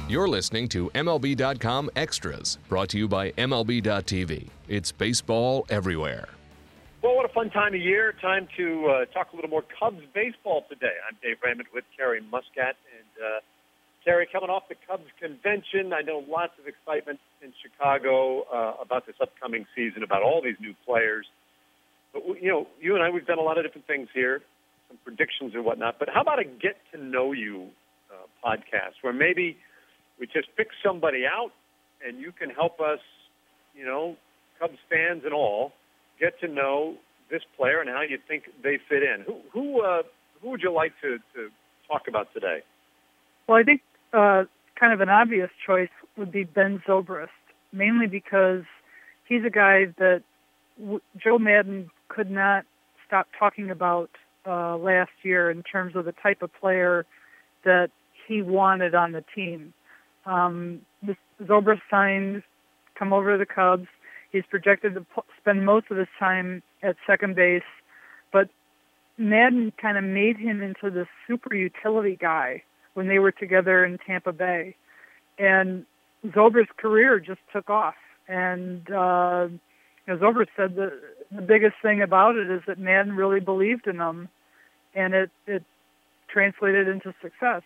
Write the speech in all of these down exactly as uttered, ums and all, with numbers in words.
You're listening to M L B dot com Extras, brought to you by M L B dot T V. It's baseball everywhere. Well, what a fun time of year. Time to uh, talk a little more Cubs baseball today. I'm Dave Raymond with Carrie Muscat. And uh, Carrie, coming off the Cubs convention, I know lots of excitement in Chicago uh, about this upcoming season, about all these new players. But, you know, you and I, we've done a lot of different things here, some predictions and whatnot. But how about a get-to-know-you uh, podcast where maybe we just pick somebody out and you can help us, you know, Cubs fans and all, get to know this player and how you think they fit in. Who who uh, who would you like to, to talk about today? Well, I think uh, kind of an obvious choice would be Ben Zobrist, mainly because he's a guy that w- Joe Maddon could not stop talking about uh, last year in terms of the type of player that he wanted on the team. Um, this Zobrist signed, come over to the Cubs. He's projected to p- spend most of his time at second base, but Maddon kind of made him into this super utility guy when they were together in Tampa Bay. And Zobrist's career just took off. And uh, you know, Zobrist said the, the biggest thing about it is that Maddon really believed in him, and it, it translated into success.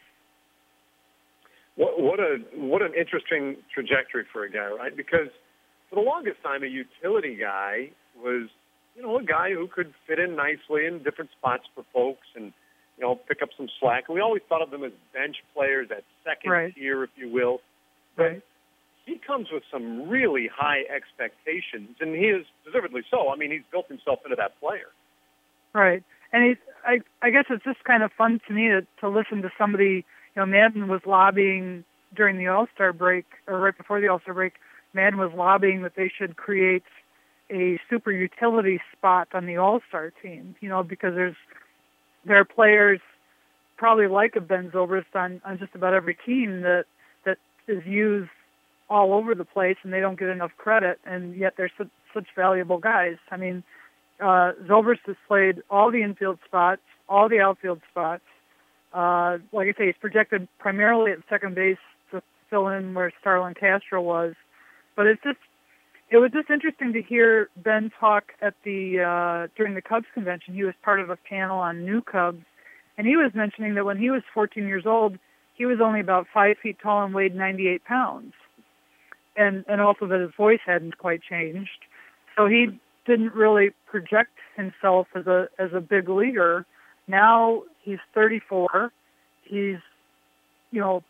What, what a what an interesting trajectory for a guy, right? Because for the longest time, a utility guy was, you know, a guy who could fit in nicely in different spots for folks and, you know, pick up some slack. And we always thought of them as bench players, at second right. tier, if you will. But right. he comes with some really high expectations, and he is deservedly so. I mean, he's built himself into that player. Right. And he's, I, I guess it's just kind of fun to me to, to listen to somebody. You know, Maddon was lobbying during the All-Star break, or right before the All-Star break, Maddon was lobbying that they should create a super utility spot on the All-Star team, you know, because there's there are players probably like a Ben Zobrist on, on just about every team that, that is used all over the place and they don't get enough credit, and yet they're such, such valuable guys. I mean, uh, Zobrist has played all the infield spots, all the outfield spots. Uh, like I say, he's projected primarily at second base to fill in where Starlin Castro was. But it's just, it was just interesting to hear Ben talk at the, uh, during the Cubs convention. He was part of a panel on new Cubs, and he was mentioning that when he was fourteen years old, he was only about five feet tall and weighed ninety-eight pounds. And, and also that his voice hadn't quite changed. So he didn't really project himself as a, as a big leaguer. Now he's thirty-four. He's, you know,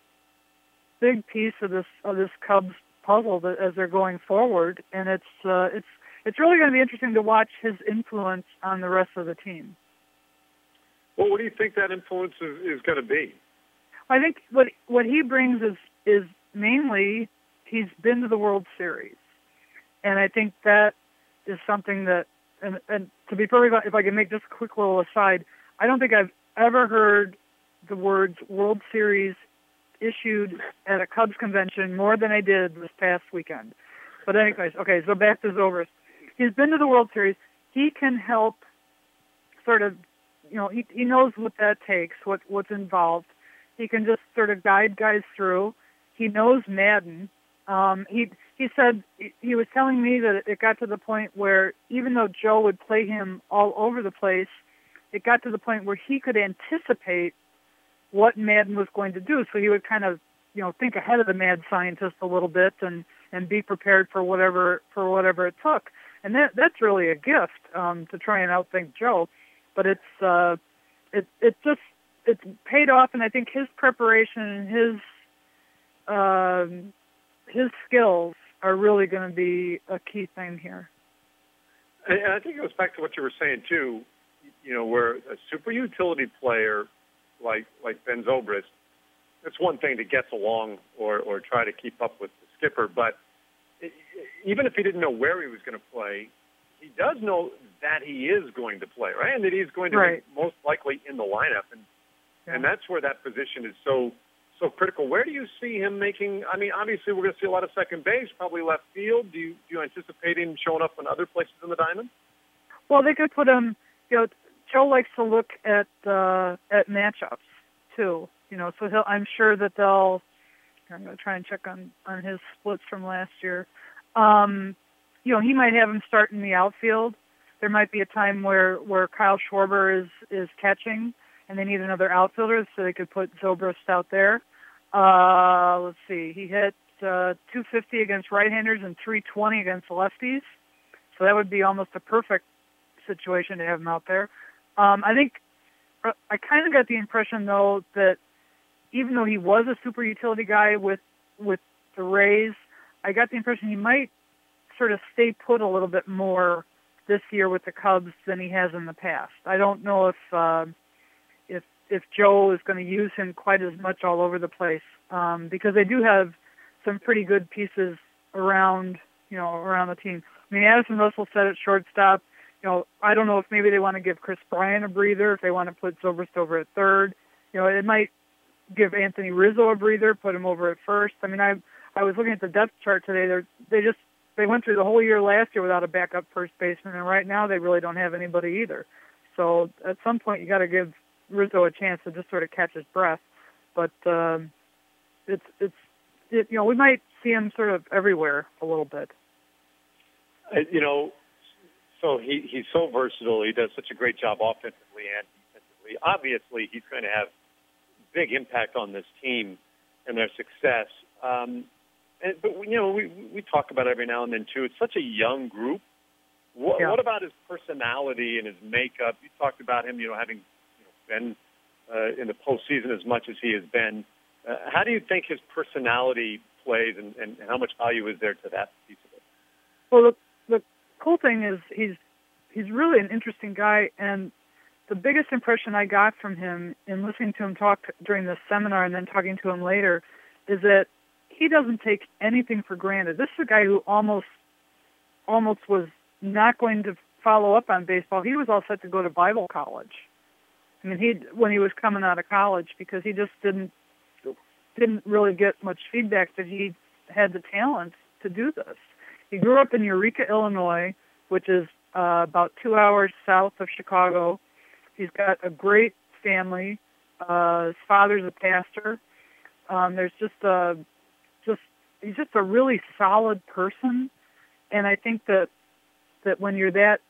big piece of this of this Cubs puzzle that, as they're going forward, and it's uh, it's it's really going to be interesting to watch his influence on the rest of the team. Well, what do you think that influence is, is going to be? I think what what he brings is is mainly he's been to the World Series, and I think that is something that, and, and to be perfectly, if I can make just a quick little aside, I don't think I've ever heard the words World Series issued at a Cubs convention more than I did this past weekend. But anyways, okay, so back to Zobrist. He's been to the World Series. He can help sort of, you know, he, he knows what that takes, what what's involved. He can just sort of guide guys through. He knows Maddon. Um, he he said, he was telling me that it got to the point where even though Joe would play him all over the place, it got to the point where he could anticipate what Maddon was going to do. So he would kind of, you know, think ahead of the mad scientist a little bit and, and be prepared for whatever for whatever it took. And that that's really a gift, um, to try and outthink Joe. But it's uh, it it just it's paid off, and I think his preparation and his um, his skills are really going to be a key thing here. And I think it goes back to what you were saying too. You know, where a super utility player like like Ben Zobrist, it's one thing to get along or, or try to keep up with the skipper, but it, even if he didn't know where he was going to play, he does know that he is going to play, right? And that he's going to right. be most likely in the lineup. And yeah. and that's where that position is so so critical. Where do you see him making, I mean, obviously we're going to see a lot of second base, probably left field. Do you, do you anticipate him showing up in other places in the diamond? Well, they could put him, you know, Joe likes to look at uh, at matchups too, you know. So he'll, I'm sure that they'll I'm going to try and check on, on his splits from last year. Um, you know, he might have him start in the outfield. There might be a time where, where Kyle Schwarber is, is catching, and they need another outfielder, so they could put Zobrist out there. Uh, let's see. He hit uh, two fifty against right-handers and three twenty against lefties. So that would be almost a perfect situation to have him out there. Um, I think uh, I kind of got the impression, though, that even though he was a super utility guy with with the Rays, I got the impression he might sort of stay put a little bit more this year with the Cubs than he has in the past. I don't know if uh, if if Joe is going to use him quite as much all over the place, um, because they do have some pretty good pieces around, you know, around the team. I mean, Addison Russell said at shortstop. You know, I don't know if maybe they want to give Chris Bryant a breather, if they want to put Zobrist over at third. You know, it might give Anthony Rizzo a breather, put him over at first. I mean, I I was looking at the depth chart today. They they just they went through the whole year last year without a backup first baseman, and right now they really don't have anybody either. So at some point you got to give Rizzo a chance to just sort of catch his breath. But um, it's it's it, you know, we might see him sort of everywhere a little bit. Uh, you know, so he he's so versatile. He does such a great job offensively and defensively. Obviously, he's going to have big impact on this team and their success. Um, and, but, you know, we we talk about it every now and then, too. It's such a young group. What, yeah. what about his personality and his makeup? You talked about him, you know, having you know, been uh, in the postseason as much as he has been. Uh, how do you think his personality plays, and, and how much value is there to that piece of it? Well, the, the cool thing is he's he's really an interesting guy, and the biggest impression I got from him in listening to him talk during the seminar and then talking to him later is that he doesn't take anything for granted. This is a guy who almost almost was not going to follow up on baseball. He was all set to go to Bible college. I mean, he when he was coming out of college, because he just didn't didn't really get much feedback that he had the talent to do this. He grew up in Eureka, Illinois, which is uh, about two hours south of Chicago. He's got a great family. Uh, his father's a pastor. Um, there's just a, just he's just a really solid person, and I think that that when you're that,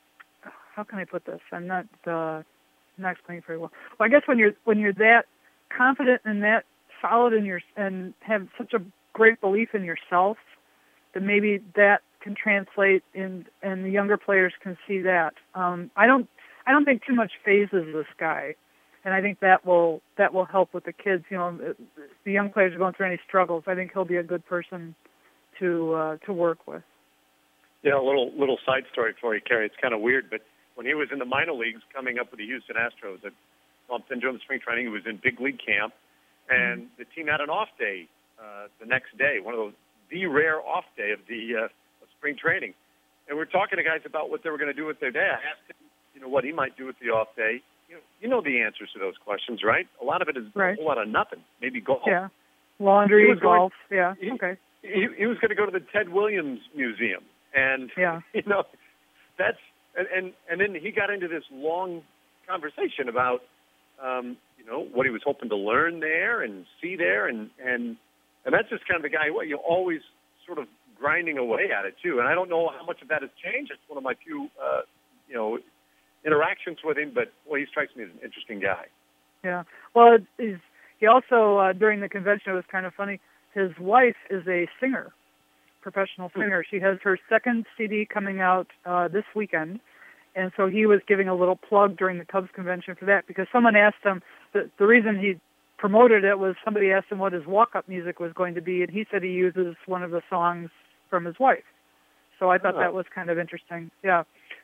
how can I put this? I'm not uh, not explaining very well. Well, I guess when you're when you're that confident and that solid in your and have such a great belief in yourself, that maybe that can translate in, and the younger players can see that. Um, I don't. I don't think too much phases this guy, and I think that will that will help with the kids. You know, the young players are going through any struggles. I think he'll be a good person to uh, to work with. Yeah, a little little side story for you, Kerry. It's kind of weird, but when he was in the minor leagues, coming up with the Houston Astros, I bumped into him in spring training. He was in big league camp, and mm-hmm. the team had an off day uh, the next day, one of those the rare off day of the uh, of spring training, and we're talking to guys about what they were going to do with their day. I asked him, you know, what he might do with the off day. You know, you know the answers to those questions, right? A lot of it is right. a whole lot of nothing. Maybe golf. Yeah. Laundry, golf. Going, yeah. He, okay. He, he was going to go to the Ted Williams Museum. And, yeah. you know, that's, and, and, and then he got into this long conversation about, um, you know, what he was hoping to learn there and see there. And, and, and that's just kind of the guy, what, you're always sort of grinding away at it, too. And I don't know how much of that has changed. It's one of my few, uh, you know, interactions with him, but well, he strikes me as an interesting guy. Yeah. Well, he's, he also, uh, during the convention, it was kind of funny, his wife is a singer, professional singer. She has her second C D coming out uh, this weekend, and so he was giving a little plug during the Cubs convention for that, because someone asked him, the, the reason he promoted it was somebody asked him what his walk-up music was going to be, and he said he uses one of the songs from his wife. So I thought oh. that was kind of interesting. Yeah.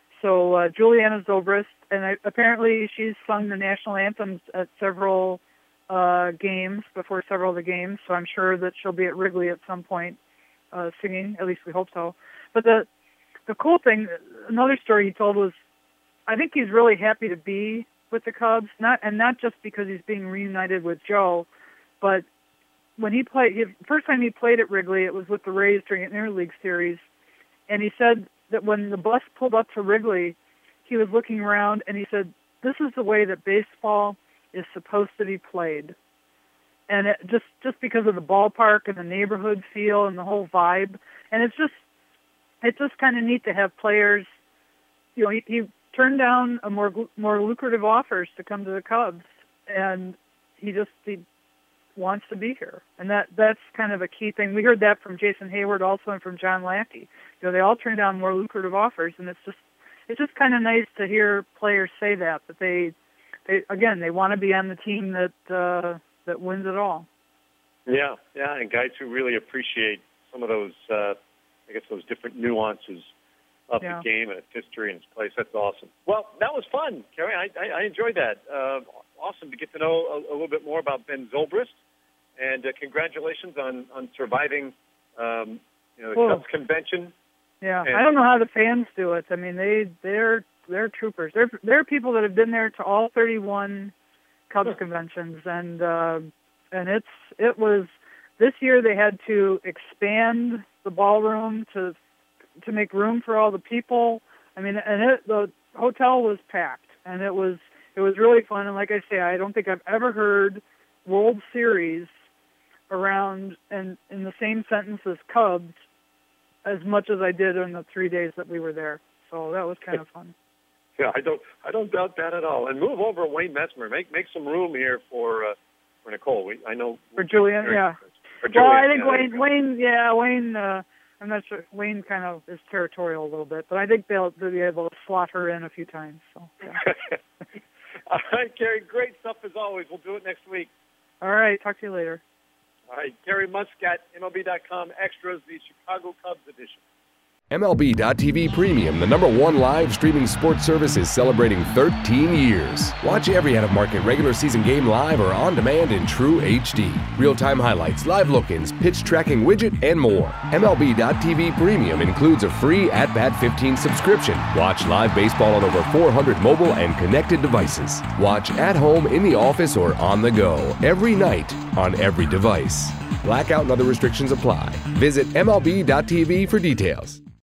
So uh, Juliana Zobrist, and I, apparently she's sung the national anthems at several uh, games, before several of the games, so I'm sure that she'll be at Wrigley at some point uh, singing, at least we hope so. But the the cool thing, another story he told was, I think he's really happy to be with the Cubs, not and not just because he's being reunited with Joe, but when he played, the first time he played at Wrigley, it was with the Rays during an interleague series, and he said that when the bus pulled up to Wrigley, he was looking around and he said, "This is the way that baseball is supposed to be played." and it just just because of the ballpark and the neighborhood feel and the whole vibe, and it's just it's just kind of neat to have players. You know, he, he turned down a more more lucrative offers to come to the Cubs, and he just he wants to be here, and that that's kind of a key thing. We heard that from Jason Hayward also, and from John Lackey. You know, they all turned down more lucrative offers, and it's just it's just kind of nice to hear players say that that they they again they want to be on the team that uh, that wins it all. Yeah, yeah, and guys who really appreciate some of those, uh, I guess, those different nuances of yeah. the game and its history and its place. That's awesome. Well, that was fun, Kerry. I, I, I enjoyed that. Uh, awesome to get to know a, a little bit more about Ben Zobrist, and uh, congratulations on, on surviving, um, you know, the Cool. Cubs convention. Yeah, And- I don't know how the fans do it. I mean, they they're they're troopers. They're they're people that have been there to all thirty-one Cubs Huh. conventions, and uh, and it's it was this year they had to expand the ballroom to to make room for all the people. I mean, and it, the hotel was packed, and it was it was really fun. And like I say, I don't think I've ever heard World Series around and in the same sentence as Cubs as much as I did in the three days that we were there. So that was kind of fun. Yeah, I don't, I don't doubt that at all. And move over, Wayne Messmer. Make make some room here for uh, for Nicole. We, I know For Julian, yeah. For Well, Julian, I think yeah, there Wayne, you go. Wayne, yeah, Wayne. Uh, I'm not sure. Wayne kind of is territorial a little bit, but I think they'll, they'll be able to slot her in a few times. So, yeah. All right, Kerry. Great stuff as always. We'll do it next week. All right, talk to you later. All right, Kerry Muscat, M L B dot com Extras, the Chicago Cubs edition. M L B dot T V Premium, the number one live streaming sports service, is celebrating thirteen years. Watch every out-of-market regular season game live or on demand in true H D. Real-time highlights, live look-ins, pitch tracking widget, and more. M L B dot T V Premium includes a free At Bat fifteen subscription. Watch live baseball on over four hundred mobile and connected devices. Watch at home, in the office, or on the go every night on every device. Blackout and other restrictions apply. Visit M L B dot T V for details.